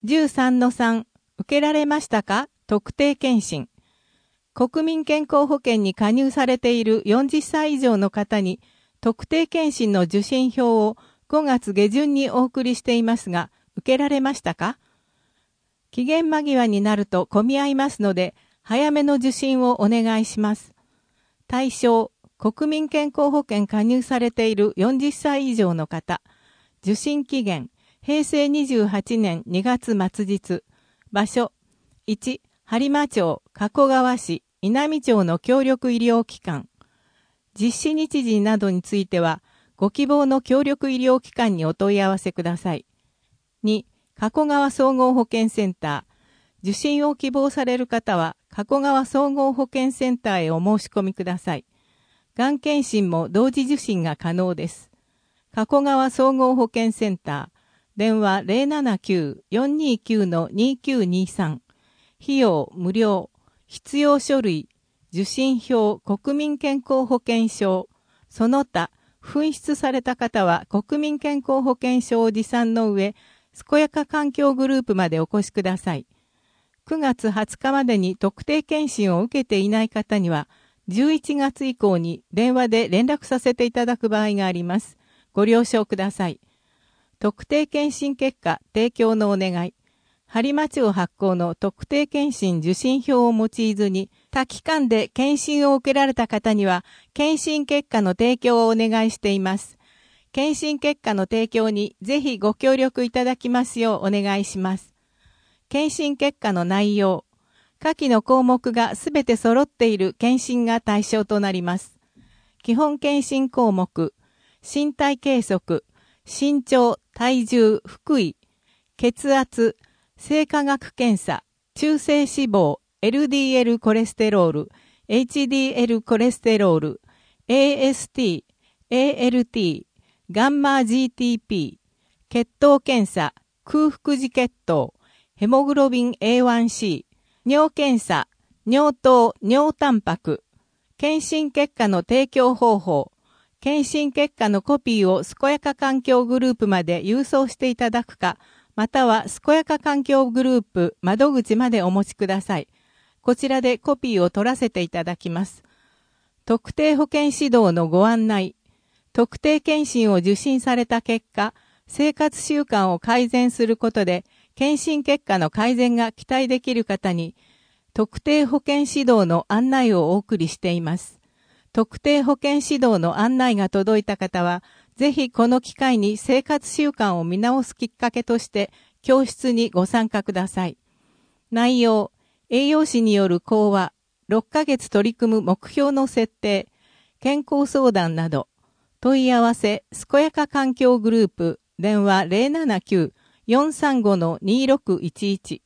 13-3 受けられましたか？特定健診。国民健康保険に加入されている40歳以上の方に特定健診の受診票を5月下旬にお送りしていますが、受けられましたか？期限間際になると混み合いますので、早めの受診をお願いします。対象、国民健康保険加入されている40歳以上の方。受診期限、平成28年2月末日。場所、1、播磨町、加古川市、稲美町の協力医療機関。実施日時などについては、ご希望の協力医療機関にお問い合わせください。2、加古川総合保健センター。受診を希望される方は、加古川総合保健センターへお申し込みください。がん検診も同時受診が可能です。加古川総合保健センター。電話 079-429-2923。費用無料。必要書類。受診票、国民健康保険証。その他、紛失された方は国民健康保険証を持参の上、健やか環境グループまでお越しください。9月20日までに特定健診を受けていない方には、11月以降に電話で連絡させていただく場合があります。ご了承ください。特定健診結果提供のお願い。播磨町発行の特定健診受診票を用いずに、他機関で検診を受けられた方には、検診結果の提供をお願いしています。検診結果の提供にぜひご協力いただきますようお願いします。検診結果の内容。下記の項目がすべて揃っている検診が対象となります。基本検診項目。身体計測。身長、体重、腹囲。血圧。生化学検査。中性脂肪。LDL コレステロール。HDL コレステロール。AST。ALT。ガンマ GTP。血糖検査。空腹時血糖。ヘモグロビン A1C。尿検査。尿糖、尿タンパク。検診結果の提供方法。検診結果のコピーを健やか環境グループまで郵送していただくか、または健やか環境グループ窓口までお持ちください。こちらでコピーを取らせていただきます。特定保健指導のご案内。特定健診を受診された結果、生活習慣を改善することで、検診結果の改善が期待できる方に、特定保健指導の案内をお送りしています。特定保健指導の案内が届いた方は、ぜひこの機会に生活習慣を見直すきっかけとして、教室にご参加ください。内容、栄養士による講話、6ヶ月取り組む目標の設定、健康相談など、問い合わせ、健やか環境グループ、電話 079-435-2611